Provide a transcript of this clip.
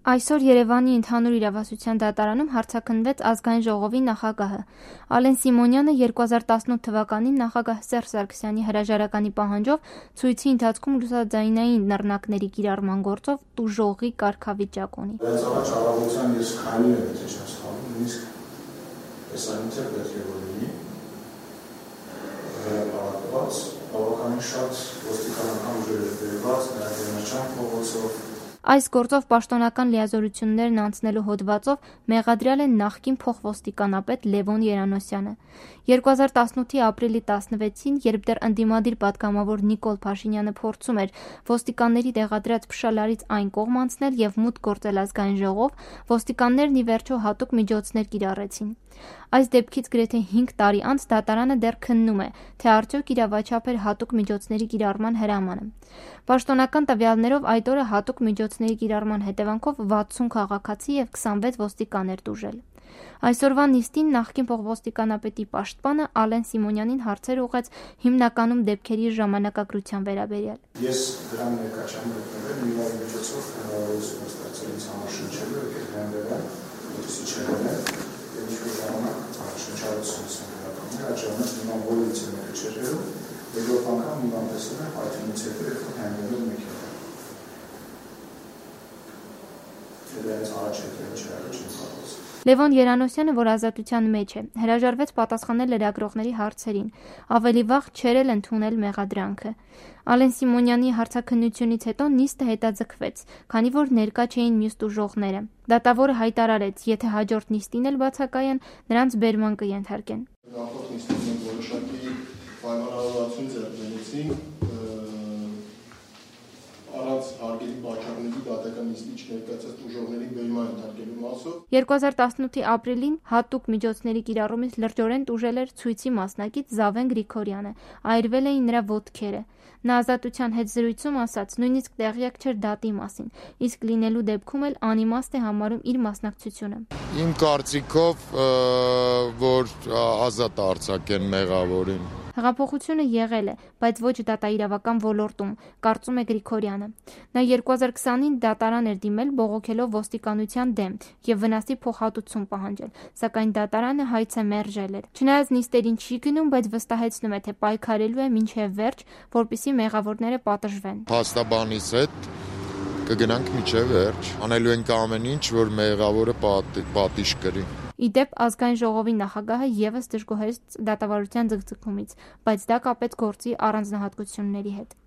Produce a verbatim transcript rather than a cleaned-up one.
Այսօր Երևանի ընդհանուր իրավասության դատարանում հարցաքննվեց ազգային ժողովի նախագահը։ Ալեն Սիմոնյանը երկու հազար տասնութ թվականին նախագահ Սերժ Սարգսյանի հրաժարականի պահանջով ցույցի ընթացքում լուսաձայնային նռնակների կիրառման գործով տուժողի կարգավիճակ ունի։ Բայց առաջ առավոտյան ես քայլել եմ, եթե չեմ սխալվում, նույնիսկ տեսանյութեր պետք է որ լինի վերապարակված, բավականին շատ ոստիկանական ուժեր էր բերված, նաև Վերնաչյան փողոցով։ Այս գործով պաշտոնական լիազորություններն անցնելու հոդվածով մեղադրյալ է նախկին փոխոստիկանապետ Լևոն Երանոսյանը։ երկու հազար տասնութի ապրիլի տասնվեցին, երբ դեռ ընդդիմադիր պատգամավոր Նիկոլ Փաշինյանը փորձում էր ոստիկանների տեղադրած փշալարից այն կողմ անցնել եւ մուտք գործել ազգային ժողով, ոստիկաններն ի վերջո հատուկ միջոցներ կիրառեցին։ Այս դեպքից գրեթե հինգ տարի անց դատարանը դեռ քննում է, թե արդյոք իրավաչափ էր հատուկ միջոցների կիրառման հրամանը։ Պաշտոնական տվյալներով այդ օրը հատուկ միջոցների կիրառման հետևանքով վաթսուն քաղաքացի եւ քսանվեց ոստիկան էր տուժել։ Այսօրվա նիստին նախկին փոխոստիկանապետի պաշտպանը Ալեն Սիմոնյանին հարցեր ուղղեց հիմնականում դեպքերի ժամանակագրության վերաբերյալ։ Ես դրան ներկա չեմ գտնվել, մի վայր միջոցով հնարավորություն ստացել ինձ համար շնչելու եկել հանդերան, որպեսզի չեղնել, եւ ինչ-որ ժամանակ շնչառություն եմ վերականգնել, այդ ժամանակ նման բոլորից եմ եկել չեղելու, երկրորդ անգամ մի բան տեսել եմ, այդ ինձ հետո եկել հանդերան մեքենա։ Դրանից առաջ եկել չեղել չեմ սարքել։ Լևոն Երանոսյանը, որ ազատության մեջ է, հրաժարվեց պատասխանել լրագրողների հարցերին, ավելի վաղ չէր էլ ընդունել մեղադրանքը։ Ալեն Սիմոնյանի հարցաքննությունից հետո նիստը հետաձգվեց, քանի որ ներկա չէին մյուս տուժողները։ Դատավորը հայտարարեց, եթե հաջորդ նիստին էլ բացակայան, նրանց բերման կենթարկեն։ Նախորդ նիստին մենք որոշակի պայմանավորվածություն ձեռք բերեցինք առանց հարգելի պատճառների դատական նիստի չներկայացած տուժողների բերման ենթարկելու մասով։ երկու հազար տասնութի ապրիլին հատուկ միջոցների կիրառումից լրջորեն տուժել էր ցույցի մասնակից Զավեն Գրիգորյանը, այրվել էին նրա ոտքերը։ Նա ազատության հետ զրույցում ասաց, նույնիսկ տեղյակ չէր դատի մասին, իսկ լինելու դեպքում էլ անիմաստ է համարում իր մասնակցությունը։ Իմ կարծիքով, որ ազատ արձակեն մեղավորին։ Հեղափոխությունը եղել է, բայց ոչ դատաիրավական ոլորտում, կարծում է Գրիգորյանը։ Նա երկու հազար քսանին դատարան էր դիմել բողոքելով ոստիկանության դեմ եւ վնասի փոխհատուցում պահանջել, սակայն դատարանը հայցը մերժել էր։ Չնայած նիստերին չի գնում, բայց վստահեցնում է, թե պայքարելու է մինչեւ վերջ, որպեսզի մեղավորները պատժվեն։ Փաստաբանից հետ կգնանք մինչեւ վերջ։ Անելու ենք ամեն ինչ, որ մեղավորը պատիժ կրի։ Ի դեպ, ազգային ժողովի նախագահը եւս դժգոհեց դատավարության ձգձգումից, բայց դա կապեց գործի առանձնահատկությունների հետ։